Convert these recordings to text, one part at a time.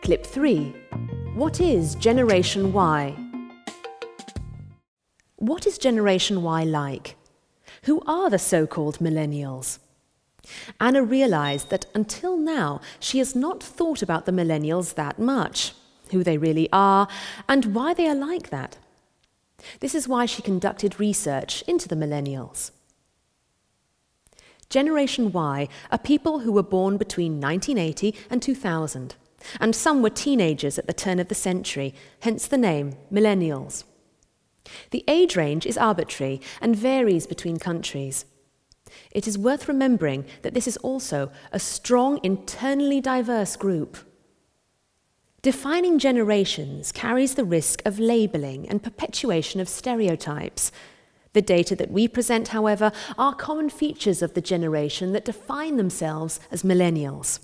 Clip 3. What is Generation Y? What is Generation Y like? Who are the so-called millennials? Anna realised that until now she has not thought about the millennials that much, who they really are, and why they are like that. This is why she conducted research into the millennials. Generation Y are people who were born between 1980 and 2000, and some were teenagers at the turn of the century, hence the name millennials. The age range is arbitrary and varies between countries. It is worth remembering that this is also a strong, internally diverse group. Defining generations carries the risk of labelling and perpetuation of stereotypes. The data that we present, however, are common features of the generation that define themselves as millennials.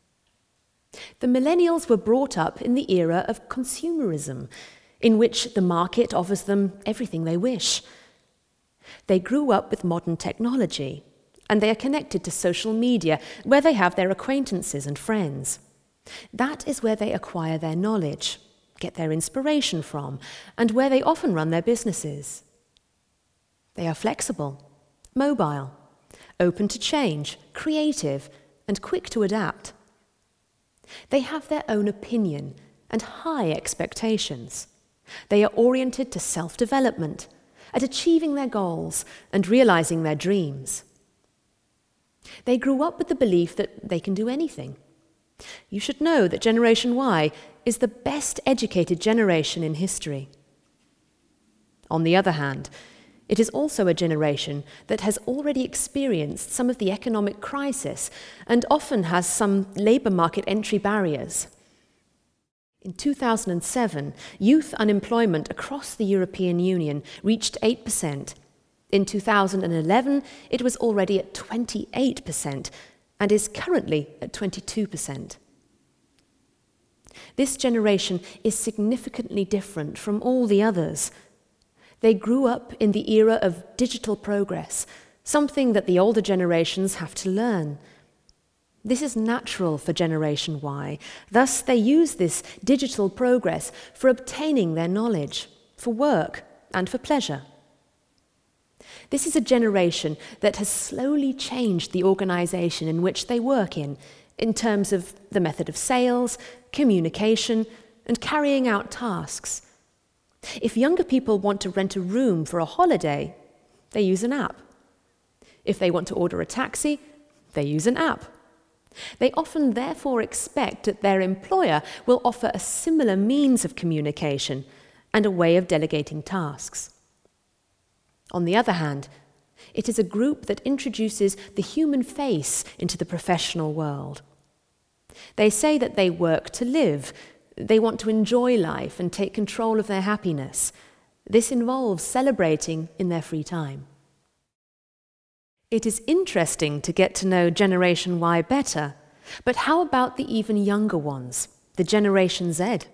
The millennials were brought up in the era of consumerism, in which the market offers them everything they wish. They grew up with modern technology, and they are connected to social media, where they have their acquaintances and friends. That is where they acquire their knowledge, get their inspiration from, and where they often run their businesses. They are flexible, mobile, open to change, creative, and quick to adapt. They have their own opinion and high expectations. They are oriented to self-development, at achieving their goals and realizing their dreams. They grew up with the belief that they can do anything. You should know that Generation Y is the best educated generation in history. On the other hand, it is also a generation that has already experienced some of the economic crisis and often has some labour market entry barriers. In 2007, youth unemployment across the European Union reached 8%. In 2011, it was already at 28% and is currently at 22%. This generation is significantly different from all the others. They grew up in the era of digital progress, something that the older generations have to learn. This is natural for Generation Y. Thus, they use this digital progress for obtaining their knowledge, for work, and for pleasure. This is a generation that has slowly changed the organisation in which they work in terms of the method of sales, communication, and carrying out tasks. If younger people want to rent a room for a holiday, they use an app. If they want to order a taxi, they use an app. They often therefore expect that their employer will offer a similar means of communication and a way of delegating tasks. On the other hand, it is a group that introduces the human face into the professional world. They say that they work to live. They want to enjoy life and take control of their happiness. This involves celebrating in their free time. It is interesting to get to know Generation Y better, but how about the even younger ones, the Generation Z?